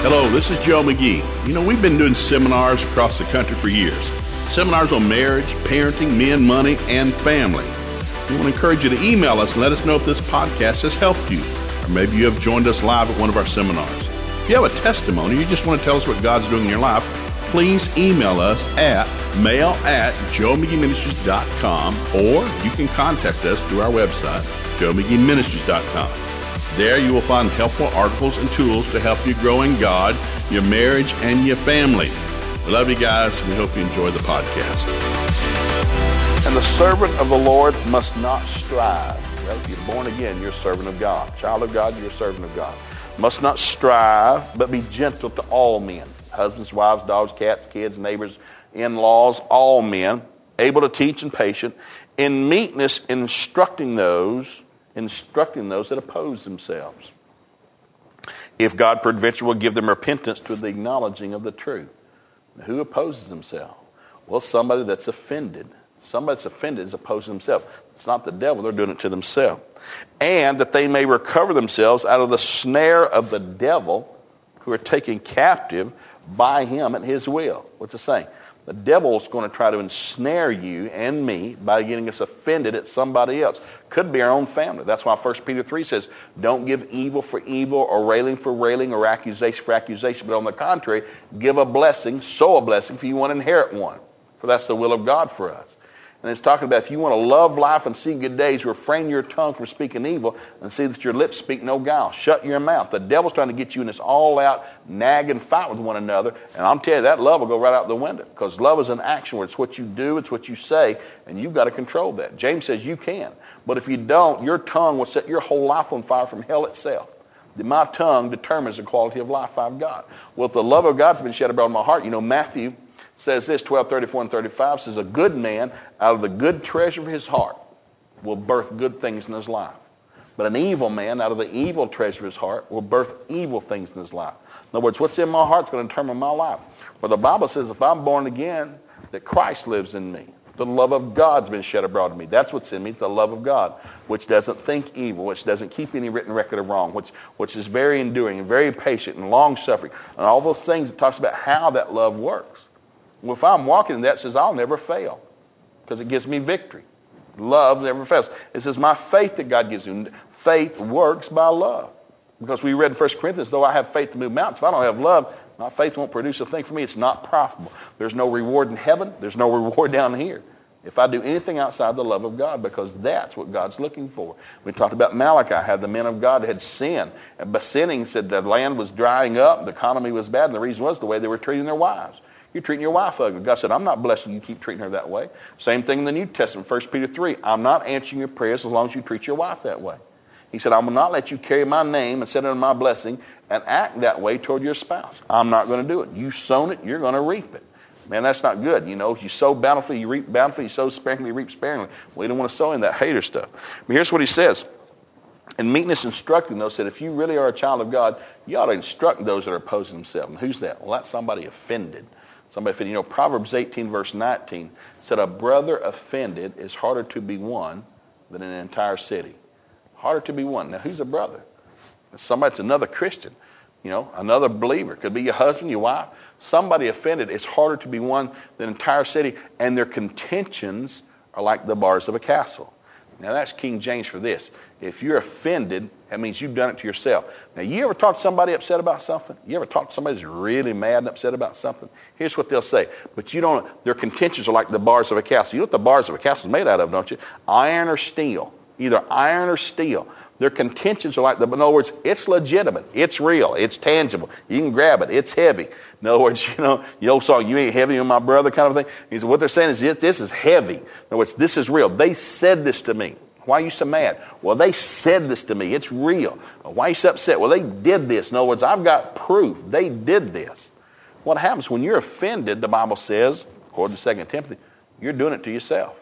Hello, this is Joe McGee. We've been doing seminars across the country for years. Seminars on marriage, parenting, men, money, and family. We want to encourage you to email us and let us know if this podcast has helped you. Or maybe you have joined us live at one of our seminars. If you have a testimony, you just want to tell us what God's doing in your life, please email us at mail@joemcgeeministries.com, or you can contact us through our website, joemcgeeministries.com. There you will find helpful articles and tools to help you grow in God, your marriage, and your family. We love you guys. We hope you enjoy the podcast. And the servant of the Lord must not strive. Well, if you're born again, you're a servant of God. Child of God, you're a servant of God. Must not strive, but be gentle to all men. Husbands, wives, dogs, cats, kids, neighbors, in-laws, all men, able to teach and patient, in meekness instructing those that oppose themselves. If God peradventure will give them repentance to the acknowledging of the truth. Now, who opposes himself? Well, somebody that's offended. Somebody that's offended is opposing himself. It's not the devil, they're doing it to themselves. And that they may recover themselves out of the snare of the devil, who are taken captive by him at his will. What's it saying? The devil's going to try to ensnare you and me by getting us offended at somebody else. Could be our own family. That's why 1 Peter 3 says, don't give evil for evil or railing for railing or accusation for accusation. But on the contrary, give a blessing, sow a blessing, for you want to inherit one. For that's the will of God for us. And it's talking about if you want to love life and see good days, refrain your tongue from speaking evil and see that your lips speak no guile. Shut your mouth. The devil's trying to get you in this all-out nagging fight with one another. And I'm telling you, that love will go right out the window. Because love is an action word. It's what you do, it's what you say, and you've got to control that. James says you can. But if you don't, your tongue will set your whole life on fire from hell itself. My tongue determines the quality of life I've got. Well, if the love of God's been shed abroad in my heart, Matthew says this, 12:34 and 35, says a good man out of the good treasure of his heart will birth good things in his life. But an evil man out of the evil treasure of his heart will birth evil things in his life. In other words, what's in my heart is going to determine my life. Well, the Bible says if I'm born again, that Christ lives in me. The love of God's been shed abroad in me. That's what's in me, the love of God, which doesn't think evil, which doesn't keep any written record of wrong, which is very enduring and very patient and long-suffering. And all those things, it talks about how that love works. Well, if I'm walking in that, it says I'll never fail because it gives me victory. Love never fails. It says my faith that God gives you. Faith works by love. Because we read in 1 Corinthians, though I have faith to move mountains, if I don't have love, my faith won't produce a thing for me. It's not profitable. There's no reward in heaven. There's no reward down here if I do anything outside the love of God, because that's what God's looking for. We talked about Malachi, how the men of God had sinned. And by sinning, said the land was drying up, the economy was bad, and the reason was the way they were treating their wives. You're treating your wife ugly. God said, I'm not blessing you, keep treating her that way. Same thing in the New Testament, 1 Peter 3. I'm not answering your prayers as long as you treat your wife that way. He said, I will not let you carry my name and sit under my blessing and act that way toward your spouse. I'm not going to do it. You sown it, you're going to reap it. Man, that's not good. You sow bountifully, you reap bountifully. You sow sparingly, you reap sparingly. We don't want to sow in that hater stuff. But here's what he says. In meekness instructing those, said if you really are a child of God, you ought to instruct those that are opposing themselves. And who's that? Well, that's somebody offended. Somebody offended. Proverbs 18, verse 19 said, a brother offended is harder to be won than an entire city. Harder to be won. Now, who's a brother? Somebody that's another Christian, another believer. Could be your husband, your wife. Somebody offended is harder to be won than an entire city, and their contentions are like the bars of a castle. Now, that's King James for this. If you're offended, that means you've done it to yourself. Now, you ever talk to somebody upset about something? You ever talk to somebody who's really mad and upset about something? Here's what they'll say. But their contentions are like the bars of a castle. You know what the bars of a castle is made out of, don't you? Iron or steel. Either iron or steel. Their contentions are in other words, it's legitimate. It's real. It's tangible. You can grab it. It's heavy. In other words, the old song, you ain't heavy on my brother kind of thing. He said, what they're saying is this is heavy. In other words, this is real. They said this to me. Why are you so mad? Well, they said this to me. It's real. Why are you so upset? Well, they did this. In other words, I've got proof. They did this. What happens when you're offended, the Bible says, according to 2 Timothy, you're doing it to yourself.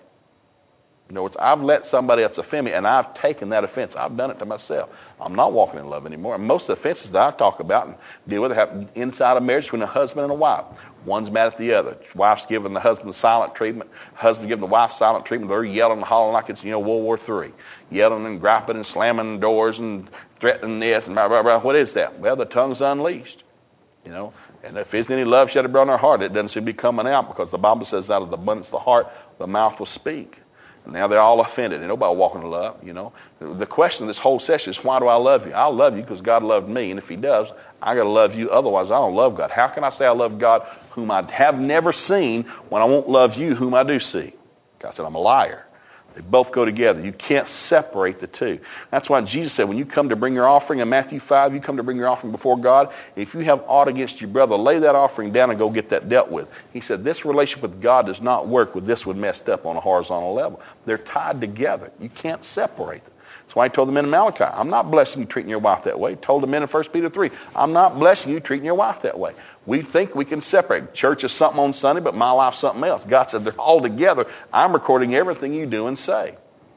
In other words, I've let somebody else offend me, and I've taken that offense. I've done it to myself. I'm not walking in love anymore. And most of the offenses that I talk about and deal with happen inside a marriage between a husband and a wife. One's mad at the other. Wife's giving the husband silent treatment. Husband's giving the wife silent treatment. They're yelling and hollering like it's, World War III. Yelling and griping and slamming doors and threatening this and blah, blah, blah. What is that? Well, the tongue's unleashed. You know, and if there's any love shed abroad in our heart, it doesn't seem to be coming out, because the Bible says out of the abundance of the heart, the mouth will speak. And now they're all offended. And nobody walking in love, you know. The question of this whole session is, why do I love you? I love you because God loved me. And if he does, I got to love you. Otherwise, I don't love God. How can I say I love God whom I have never seen when I won't love you whom I do see? God said, I'm a liar. They both go together. You can't separate the two. That's why Jesus said, when you come to bring your offering in Matthew 5, you come to bring your offering before God. If you have aught against your brother, lay that offering down and go get that dealt with. He said, this relationship with God does not work with this one messed up on a horizontal level. They're tied together. You can't separate them. That's why he told the men in Malachi, I'm not blessing you treating your wife that way. He told the men in 1 Peter 3, I'm not blessing you treating your wife that way. We think we can separate. Church is something on Sunday, but my life's something else. God said they're all together. I'm recording everything you do and say.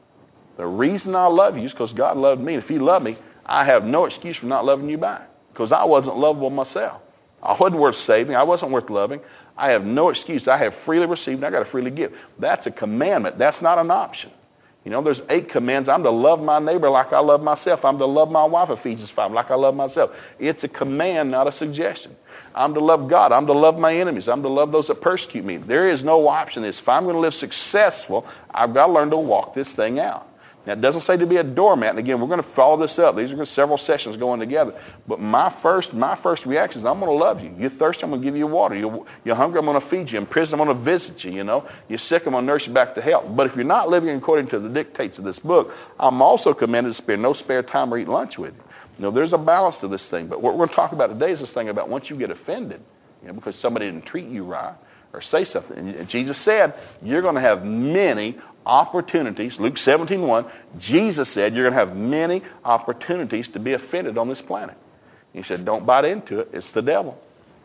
The reason I love you is because God loved me. And if he loved me, I have no excuse for not loving you back, because I wasn't lovable myself. I wasn't worth saving. I wasn't worth loving. I have no excuse. I have freely received, and I got to freely give. That's a commandment. That's not an option. You know, there's 8 commands. I'm to love my neighbor like I love myself. I'm to love my wife, Ephesians 5, like I love myself. It's a command, not a suggestion. I'm to love God. I'm to love my enemies. I'm to love those that persecute me. There is no option. If I'm going to live successful, I've got to learn to walk this thing out. Now, it doesn't say to be a doormat. And again, we're going to follow this up. These are several sessions going together. But my first reaction is, I'm going to love you. You're thirsty, I'm going to give you water. You're hungry, I'm going to feed you. In prison, I'm going to visit you, you know. You're sick, I'm going to nurse you back to health. But if you're not living according to the dictates of this book, I'm also commanded to spare no spare time or eat lunch with you. You know, there's a balance to this thing. But what we're going to talk about today is this thing about once you get offended, you know, because somebody didn't treat you right or say something. And Jesus said, you're going to have many opportunities. Luke 17:1, Jesus said you're going to have many opportunities to be offended on this planet. He said, don't bite into it. It's the devil.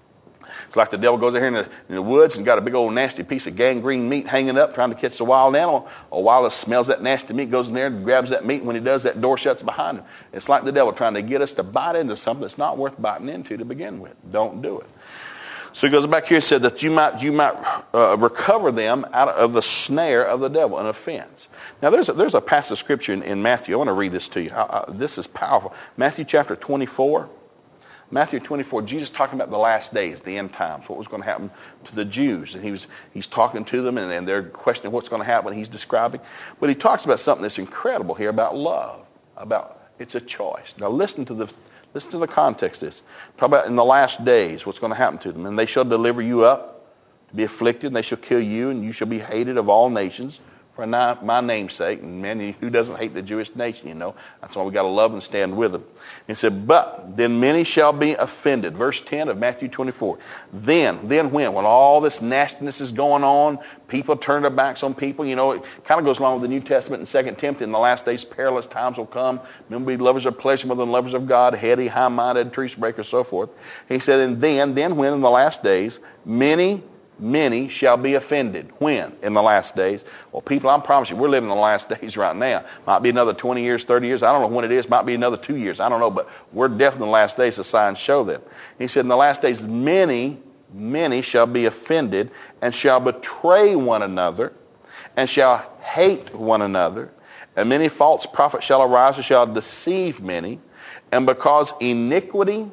It's like the devil goes out here in the woods and got a big old nasty piece of gangrene meat hanging up trying to catch the wild animal. A wild smells that nasty meat, goes in there and grabs that meat. When he does, that door shuts behind him. It's like the devil trying to get us to bite into something that's not worth biting into to begin with. Don't do it. So he goes back here and said that you might recover them out of the snare of the devil, an offense. Now there's a passage of scripture in Matthew. I want to read this to you. This is powerful. Matthew chapter 24. Matthew 24, Jesus talking about the last days, the end times, what was going to happen to the Jews. And he's talking to them, and they're questioning what's going to happen. He's describing. But he talks about something that's incredible here about love, about it's a choice. Now listen to the context of this. Talk about in the last days what's going to happen to them. And they shall deliver you up to be afflicted, and they shall kill you, and you shall be hated of all nations for my name's sake. And man, who doesn't hate the Jewish nation, you know? That's why we got to love and stand with them. He said, but then many shall be offended. Verse 10 of Matthew 24. Then when all this nastiness is going on, people turn their backs on people, you know, it kind of goes along with the New Testament in 2 Timothy. In the last days, perilous times will come. Men will be lovers of pleasure more than lovers of God, heady, high-minded, truce breakers, so forth. He said, and then when in the last days, many shall be offended. When? In the last days. Well, people, I promise you, we're living in the last days right now. Might be another 20 years, 30 years. I don't know when it is. Might be another 2 years. I don't know, but we're definitely in the last days. The signs show that. He said, in the last days, many shall be offended and shall betray one another and shall hate one another. And many false prophets shall arise and shall deceive many. And because iniquity,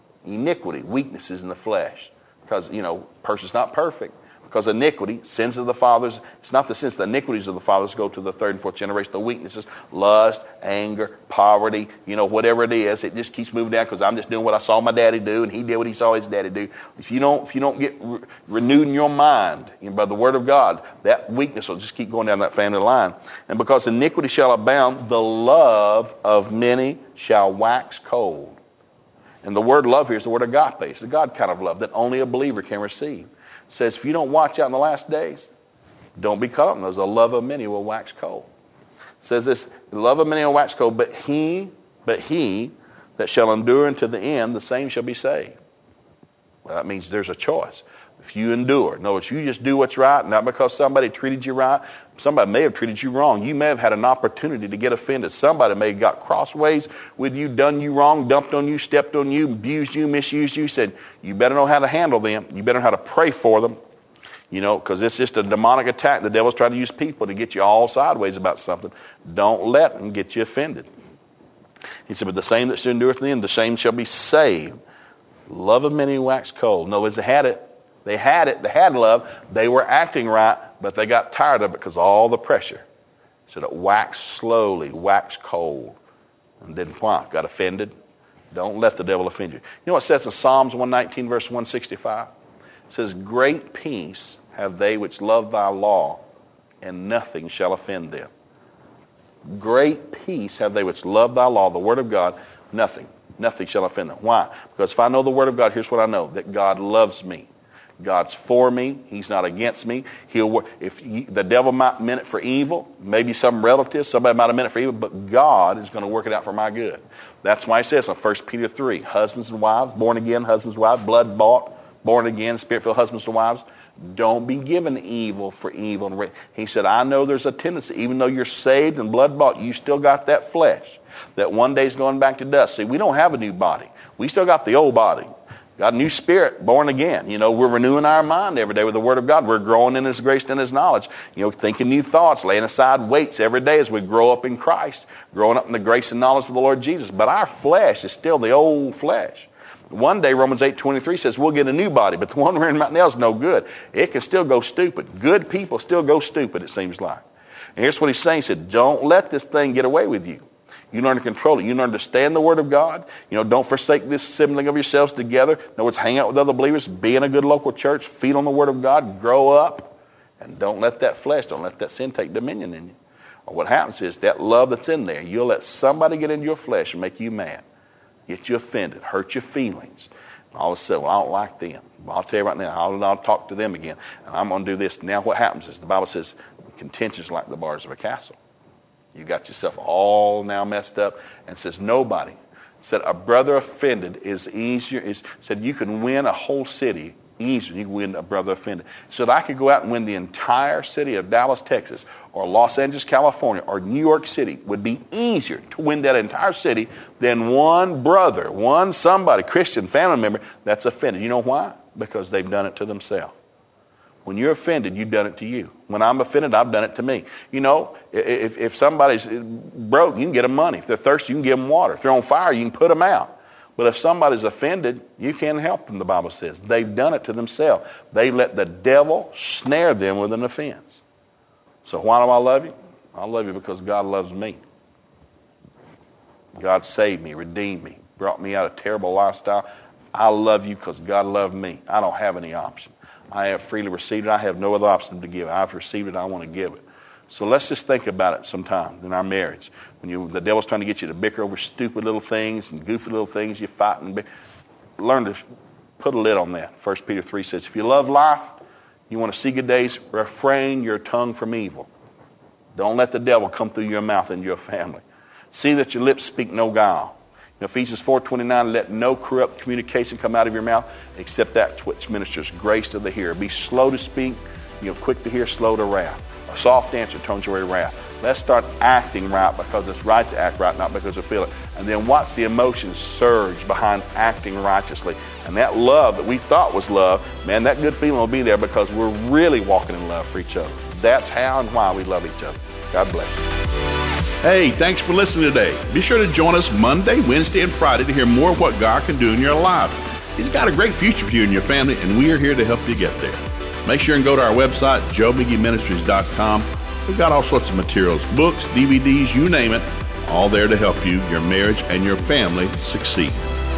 weaknesses in the flesh. Because, you know, person's not perfect. Because iniquity, sins of the fathers, it's not the sins, the iniquities of the fathers go to the 3rd and 4th generation. The weaknesses, lust, anger, poverty, you know, whatever it is, it just keeps moving down because I'm just doing what I saw my daddy do and he did what he saw his daddy do. If you don't get renewed in your mind, you know, by the word of God, that weakness will just keep going down that family line. And because iniquity shall abound, the love of many shall wax cold. And the word love here is the word agape. It's the God kind of love that only a believer can receive. It says if you don't watch out in the last days, don't be caught in those. The love of many will wax cold. It says this, the love of many will wax cold, but he that shall endure unto the end, the same shall be saved. Well, that means there's a choice. If you endure, notice you just do what's right, not because somebody treated you right. Somebody may have treated you wrong. You may have had an opportunity to get offended. Somebody may have got crossways with you, done you wrong, dumped on you, stepped on you, abused you, misused you. Said, you better know how to handle them. You better know how to pray for them. You know, because it's just a demonic attack. The devil's trying to use people to get you all sideways about something. Don't let them get you offended. He said, but the same that shall endure to the end, the same shall be saved. Love of many waxed cold. In other words, they had it. They had love. They were acting right, but they got tired of it because of all the pressure. So it waxed slowly, waxed cold. And didn't why? Got offended. Don't let the devil offend you. You know what it says in Psalms 119, verse 165? It says, great peace have they which love thy law, and nothing shall offend them. Great peace have they which love thy law, the word of God, nothing shall offend them. Why? Because if I know the word of God, here's what I know, that God loves me. God's for me. He's not against me. The devil might mean it for evil, maybe some relative, somebody might have meant it for evil, but God is going to work it out for my good. That's why it says in 1 Peter 3, husbands and wives, born again, husbands and wives, blood bought, born again, spirit-filled husbands and wives, don't be given evil for evil. He said, I know there's a tendency, even though you're saved and blood bought, you still got that flesh that one day's going back to dust. See, we don't have a new body. We still got the old body. Got a new spirit, born again. You know, we're renewing our mind every day with the Word of God. We're growing in His grace and in His knowledge. You know, thinking new thoughts, laying aside weights every day as we grow up in Christ, growing up in the grace and knowledge of the Lord Jesus. But our flesh is still the old flesh. One day, Romans 8:23 says, we'll get a new body, but the one we're in right now is no good. It can still go stupid. Good people still go stupid, it seems like. And here's what he's saying. He said, don't let this thing get away with you. You learn to control it. You learn to stand the Word of God. You know, don't forsake this assembling of yourselves together. In other words, hang out with other believers, be in a good local church, feed on the Word of God, grow up, and don't let that flesh, don't let that sin take dominion in you. Or what happens is that love that's in there, you'll let somebody get into your flesh and make you mad, get you offended, hurt your feelings. And all of a sudden, well, I don't like them. Well, I'll tell you right now, I'll talk to them again. And I'm going to do this. Now what happens is the Bible says, contention's like the bars of a castle. You got yourself all now messed up, and says nobody said a brother offended is easier. Said you can win a whole city easier than you can win a brother offended. So that I could go out and win the entire city of Dallas, Texas, or Los Angeles, California, or New York City would be easier to win that entire city than one brother, one somebody, Christian family member that's offended. You know why? Because they've done it to themselves. When you're offended, you've done it to you. When I'm offended, I've done it to me. You know, if somebody's broke, you can get them money. If they're thirsty, you can give them water. If they're on fire, you can put them out. But if somebody's offended, you can't help them, the Bible says. They've done it to themselves. They let the devil snare them with an offense. So why do I love you? I love you because God loves me. God saved me, redeemed me, brought me out of a terrible lifestyle. I love you because God loved me. I don't have any option. I have freely received it. I have no other option to give. I've received it. I want to give it. So let's just think about it sometime in our marriage. When the devil's trying to get you to bicker over stupid little things and goofy little things, you fight and learn to put a lid on that. 1 Peter 3 says, if you love life, you want to see good days, refrain your tongue from evil. Don't let the devil come through your mouth and your family. See that your lips speak no guile. In Ephesians 4:29, let no corrupt communication come out of your mouth except that which ministers grace to the hearer. Be slow to speak, quick to hear, slow to wrath. A soft answer turns away wrath. Let's start acting right because it's right to act right, not because we feel it. And then watch the emotions surge behind acting righteously. And that love that we thought was love, man, that good feeling will be there because we're really walking in love for each other. That's how and why we love each other. God bless you. Hey, thanks for listening today. Be sure to join us Monday, Wednesday, and Friday to hear more of what God can do in your life. He's got a great future for you and your family, and we are here to help you get there. Make sure and go to our website, joemcgeeministries.com. We've got all sorts of materials, books, DVDs, you name it, all there to help you, your marriage, and your family succeed.